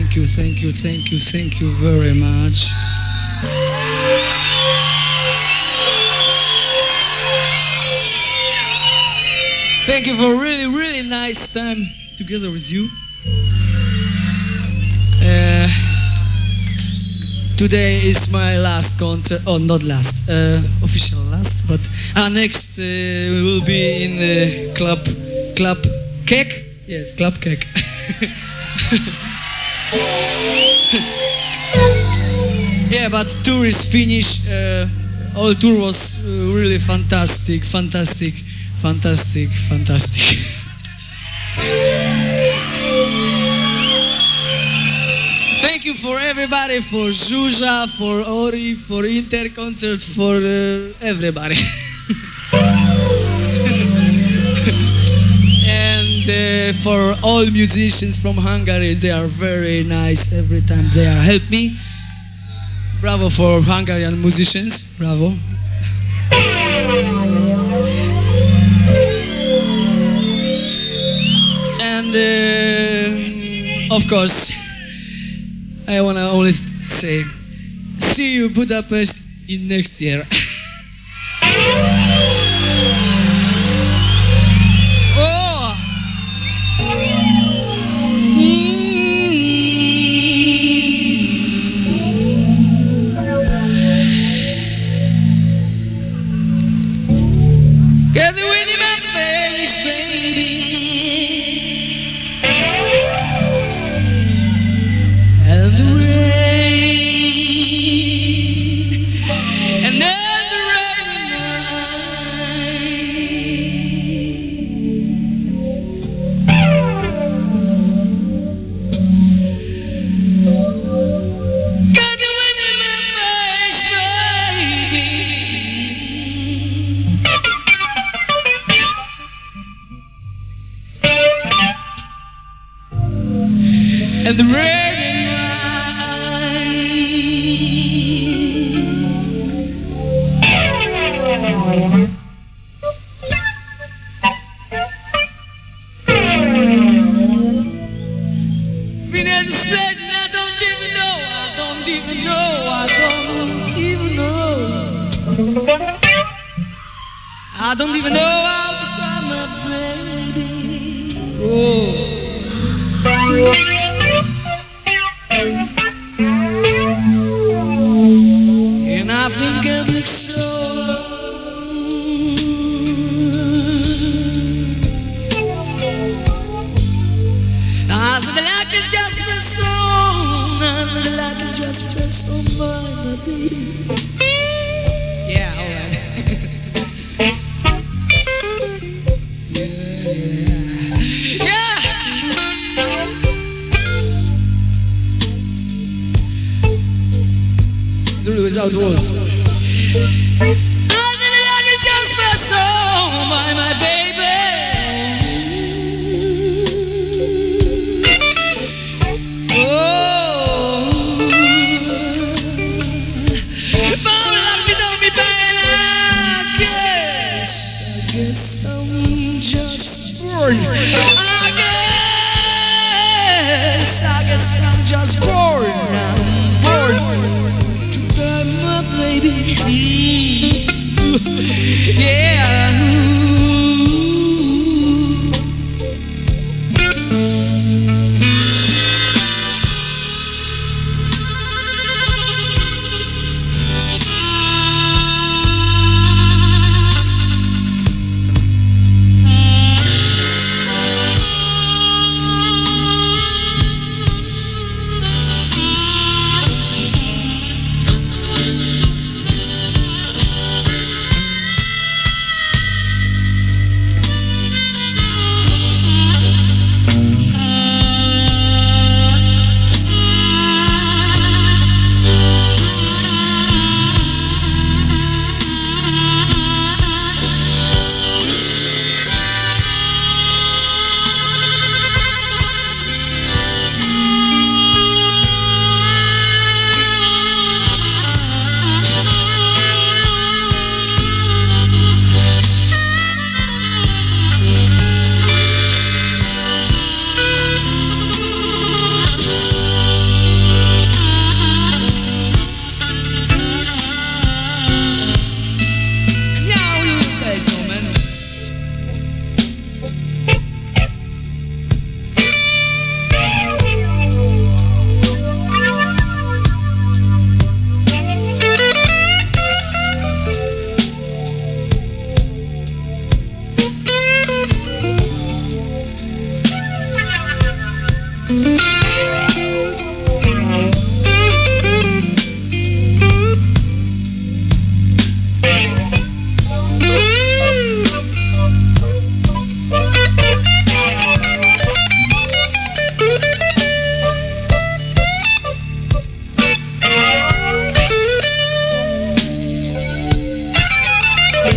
Thank you, thank you, thank you, thank you very much. Thank you for a really, really nice time together with you. Today is my last concert, oh not last, official last, but next we will be in the Club Cake? Yes, Club Cake. Yeah, but tour is finished. All tour was really fantastic. Thank you for everybody, for Zuzia, for Ori, for Interconcert, for everybody. And for all musicians from Hungary, they are very nice every time they are help me. Bravo for Hungarian musicians, bravo. And of course, I wanna only say, see you Budapest in next year. Get the wind in my face, baby. And the rain, and then the rain. Get the wind in my face, baby. And the rain been at this place and I don't even know, I don't even know how to find my baby. Oh. And I think I'm like so I feel like it just press on. I feel like it just press on my baby. Yeah, alright. Yeah. Without words. I feel like it just press on by my baby. Oh, if I love me, don't be bad. I guess I'm just born. I guess I'm just born. Born. Baby.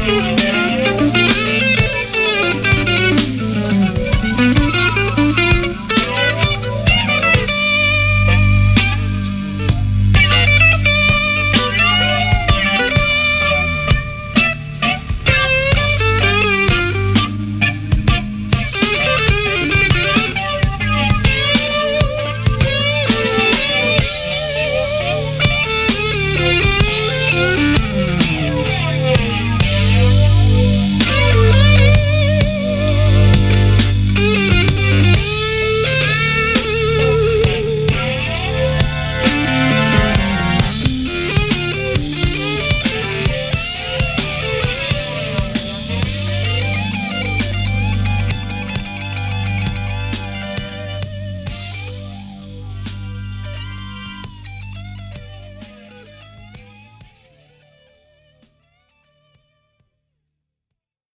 Yes.